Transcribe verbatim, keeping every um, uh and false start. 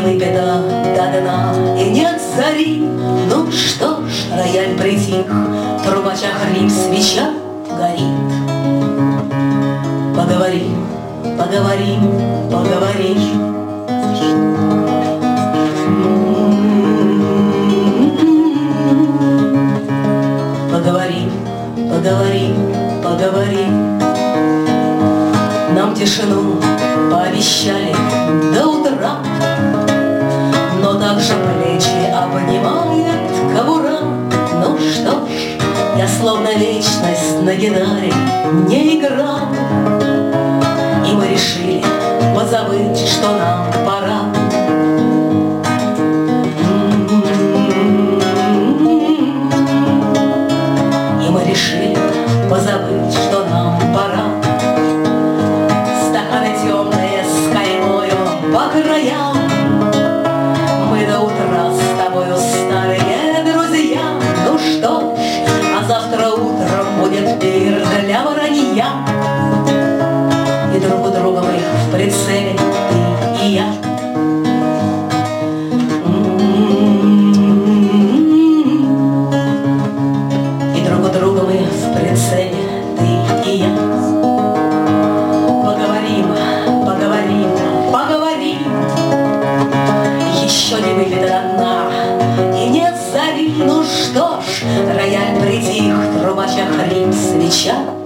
выпито до дна, и нет зари. Ну что ж, рояль притих, в трубачах хрип, свеча горит. Поговорим, поговорим, поговорим. Поговорим, поговорим, поговорим. Нам тишину пообещали до утра, но также плечи обнимает кобура. Ну что ж, я словно вечность на гитаре не играл, и мы решили позабыть, что нам пора. И мы решили позабыть, что нам пора. Стаканы темные с каймою по краям, мы до утра с тобою старые друзья. Ну что ж, а завтра утром будет пир для воронья, и друг у друга мы в прицеле, ты и я. И друг у друга мы в прицеле, ты и я. Поговорим, поговорим, поговорим. Еще не выпито до дна, и нет зари. Ну что ж, рояль притих, в трубачах хрип, свеча